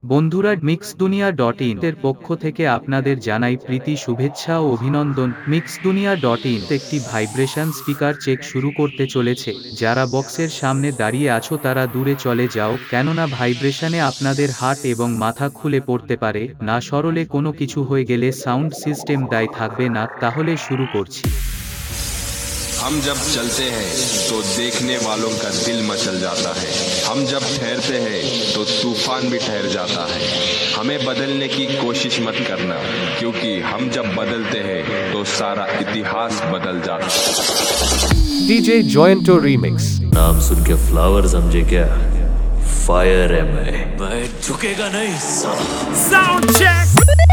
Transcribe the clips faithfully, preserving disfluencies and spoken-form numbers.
বন্ধুরা, mix Duniya dot in এর পক্ষ থেকে আপনাদের জানাই প্রীতি শুভেচ্ছা ও অভিনন্দন। মিক্স দুনিয়া ডট ইন একটি ভাইব্রেশন স্পিকার চেক শুরু করতে চলেছে। যারা বক্সের সামনে দাঁড়িয়ে আছো তারা দূরে চলে যাও, কেননা ভাইব্রেশনে আপনাদের হাত এবং মাথা খুলে পড়তে পারে। না সরলে কোনো কিছু হয়ে গেলে সাউন্ড সিস্টেম দায়ী থাকবে না। তাহলে শুরু করছি। हम जब चलते हैं तो देखने वालों का दिल मचल जाता है। हम जब ठहरते हैं तो तूफान भी ठहर जाता है। हमें बदलने की कोशिश मत करना, क्योंकि हम जब बदलते हैं तो सारा इतिहास बदल जाता है। DJ Joyanto remix. नाम सुन के फ्लावर समझे क्या? फायर है मैं। मैं झुकेगा नहीं साला। Sound check.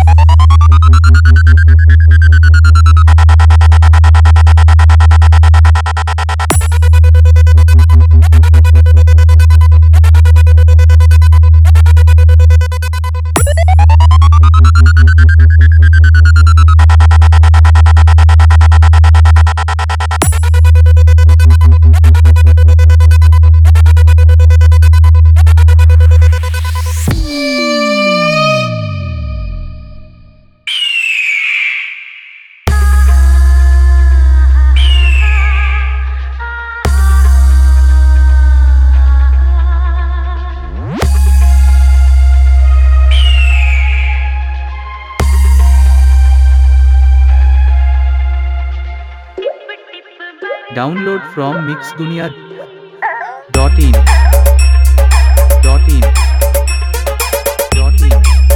Download from mix dunia dot in dot in dot in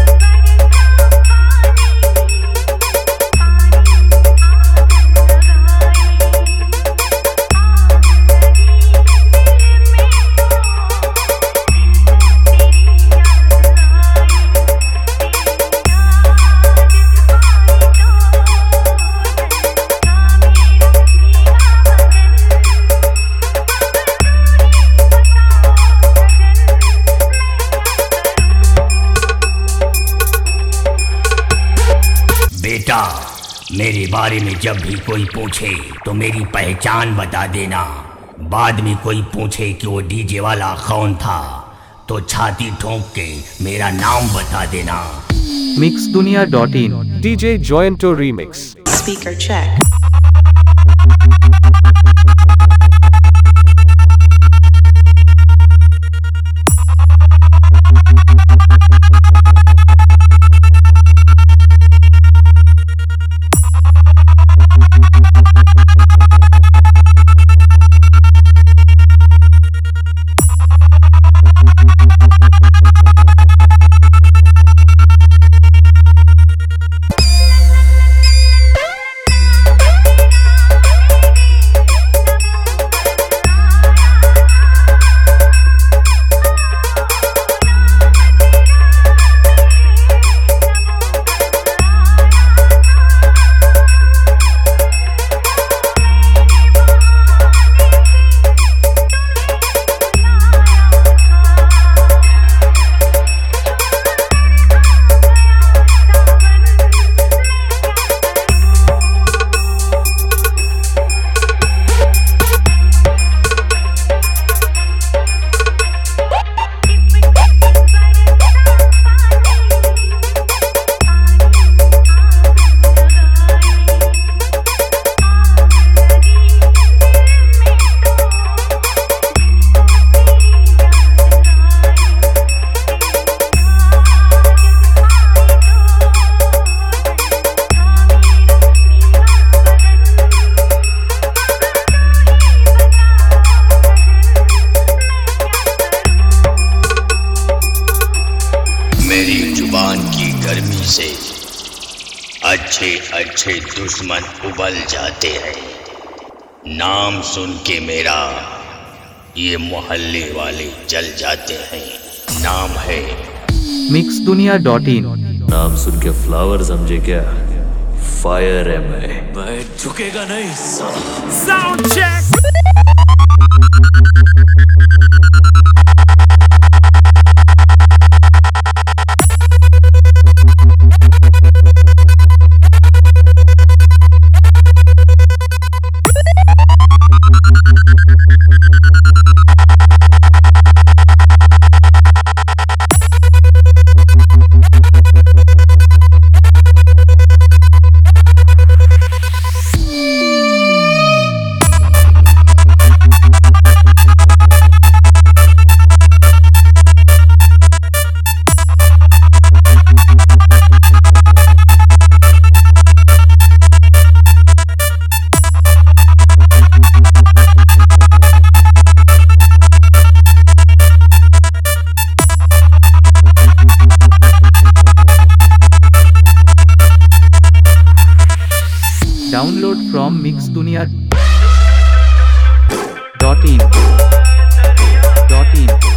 बेटा, मेरे बारे में जब भी कोई पूछे तो मेरी पहचान बता देना। बाद में कोई पूछे कि वो डीजे वाला कौन था तो छाती ठोंक के मेरा नाम बता देना। Mix Duniya dot in DJ Joyanto remix. Speaker check. गर्मी से अच्छे अच्छे दुश्मन उबल जाते हैं। नाम सुन के मेरा ये मोहल्ले वाले जल जाते हैं। नाम है मिक्स दुनिया डॉट इन। नाम सुन के फ्लावर समझे क्या? फायर है मैं। मैं झुकेगा नहीं साला। Sound check. Mix Duniya dot in dot in